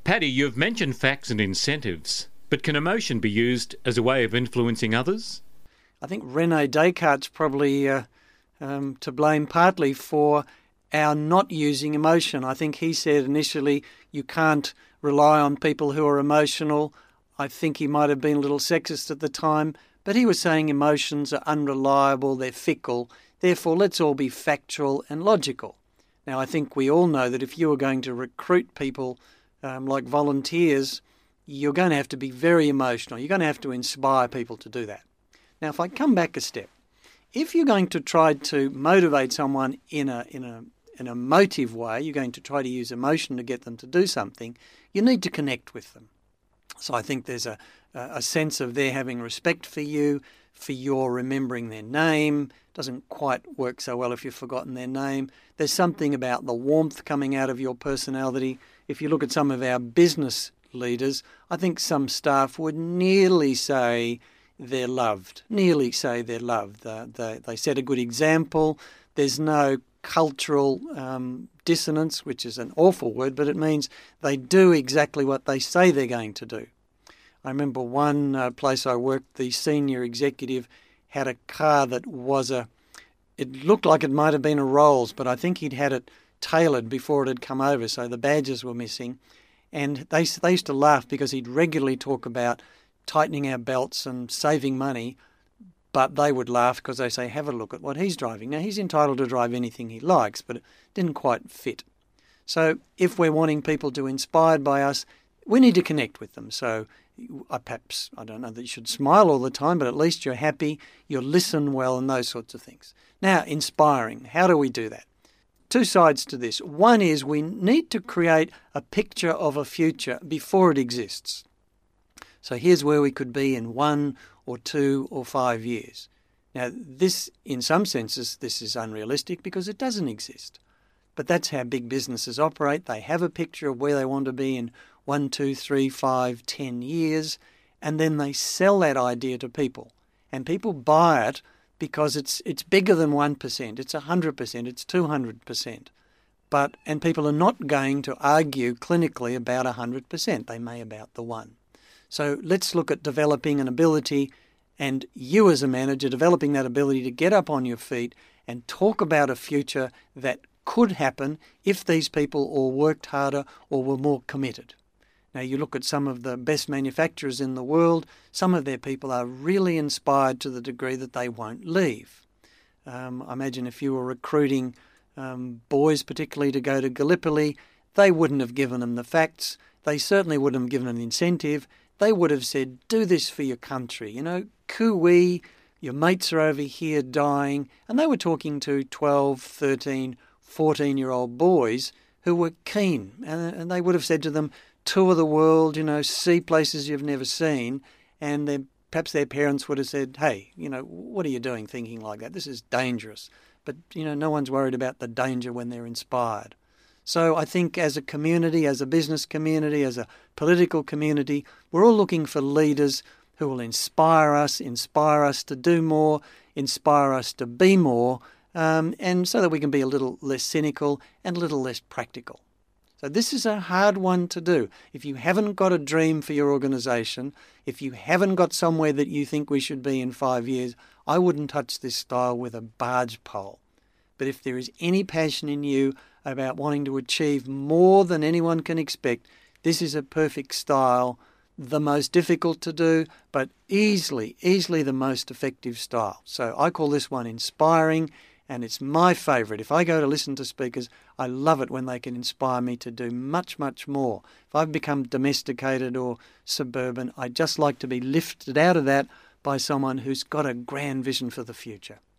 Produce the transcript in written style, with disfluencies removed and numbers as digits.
Paddy, you've mentioned facts and incentives, but can emotion be used as a way of influencing others? I think Rene Descartes' probably to blame partly for our not using emotion. I think he said initially you can't rely on people who are emotional. I think he might have been a little sexist at the time, but he was saying emotions are unreliable, they're fickle, therefore let's all be factual and logical. Now I think we all know that if you are going to recruit people like volunteers, you're going to have to be very emotional. You're going to have to inspire people to do that. Now if I come back a step, if you're going to try to motivate someone in an emotive way, you're going to try to use emotion to get them to do something, you need to connect with them. So I think there's a sense of their having respect for you, for your remembering their name. Doesn't quite work so well if you've forgotten their name. There's something about the warmth coming out of your personality. If you look at some of our business leaders, I think some staff would nearly say they're loved, They set a good example. There's no cultural dissonance, which is an awful word, but it means they do exactly what they say they're going to do. I remember one place I worked, the senior executive had a car that it looked like it might have been a Rolls, but I think he'd had it tailored before it had come over, so the badges were missing. And they used to laugh because he'd regularly talk about tightening our belts and saving money, but they would laugh because they say, have a look at what he's driving. Now, he's entitled to drive anything he likes, but it didn't quite fit. So if we're wanting people to be inspired by us, we need to connect with them. So I don't know that you should smile all the time, but at least you're happy, you listen well and those sorts of things. Now, inspiring. How do we do that? Two sides to this. One is we need to create a picture of a future before it exists. So here's where we could be in 1 or 2 or 5 years. Now, this, in some senses, this is unrealistic because it doesn't exist. But that's how big businesses operate. They have a picture of where they want to be in 1, 2, 3, 5, 10 years, and then they sell that idea to people. And people buy it because it's bigger than 1%, it's 100%, it's 200%. And people are not going to argue clinically about 100%. They may about the 1. So let's look at developing an ability, and you as a manager developing that ability to get up on your feet and talk about a future that could happen if these people all worked harder or were more committed. Now you look at some of the best manufacturers in the world, some of their people are really inspired to the degree that they won't leave. I imagine if you were recruiting boys particularly to go to Gallipoli, they wouldn't have given them the facts, they certainly wouldn't have given them an incentive. They would have said, do this for your country, cooey, your mates are over here dying. And they were talking to 12, 13, 14-year-old boys who were keen. And they would have said to them, tour the world, see places you've never seen. And perhaps their parents would have said, hey, what are you doing thinking like that? This is dangerous. But, no one's worried about the danger when they're inspired. So I think as a community, as a business community, as a political community, we're all looking for leaders who will inspire us to do more, inspire us to be more, and so that we can be a little less cynical and a little less practical. So this is a hard one to do. If you haven't got a dream for your organisation, if you haven't got somewhere that you think we should be in 5 years, I wouldn't touch this style with a barge pole. But if there is any passion in you about wanting to achieve more than anyone can expect, this is a perfect style, the most difficult to do, but easily the most effective style. So I call this one inspiring, and it's my favourite. If I go to listen to speakers, I love it when they can inspire me to do much, much more. If I've become domesticated or suburban, I just like to be lifted out of that by someone who's got a grand vision for the future.